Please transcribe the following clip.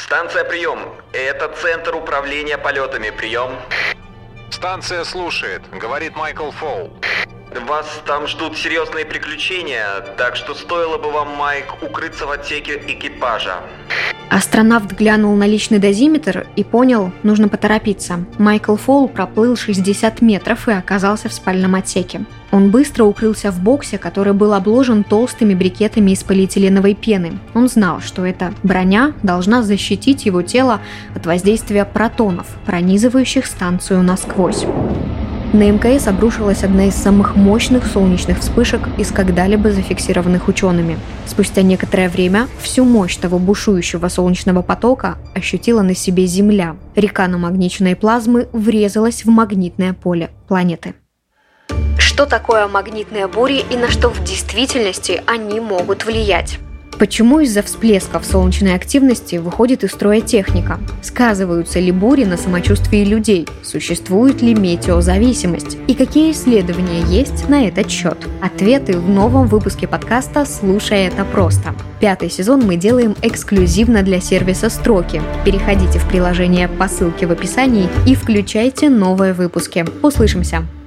Станция прием. Это центр управления полетами. Прием. Станция слушает. Говорит Майкл Фоул. Вас там ждут серьезные приключения, так что стоило бы вам, Майк, укрыться в отсеке экипажа. Астронавт глянул на личный дозиметр и понял, нужно поторопиться. Майкл Фоул проплыл 60 метров и оказался в спальном отсеке. Он быстро укрылся в боксе, который был обложен толстыми брикетами из полиэтиленовой пены. Он знал, что эта броня должна защитить его тело от воздействия протонов, пронизывающих станцию насквозь. На МКС обрушилась одна из самых мощных солнечных вспышек из когда-либо зафиксированных учеными. Спустя некоторое время всю мощь того бушующего солнечного потока ощутила на себе Земля. Река намагниченной плазмы врезалась в магнитное поле планеты. Что такое магнитные бури и на что в действительности они могут влиять? Почему из-за всплесков солнечной активности выходит из строя техника? Сказываются ли бури на самочувствии людей? Существует ли метеозависимость? И какие исследования есть на этот счет? Ответы в новом выпуске подкаста «Слушай это просто». 5-й сезон мы делаем эксклюзивно для сервиса «Строки». Переходите в приложение по ссылке в описании и включайте новые выпуски. Услышимся!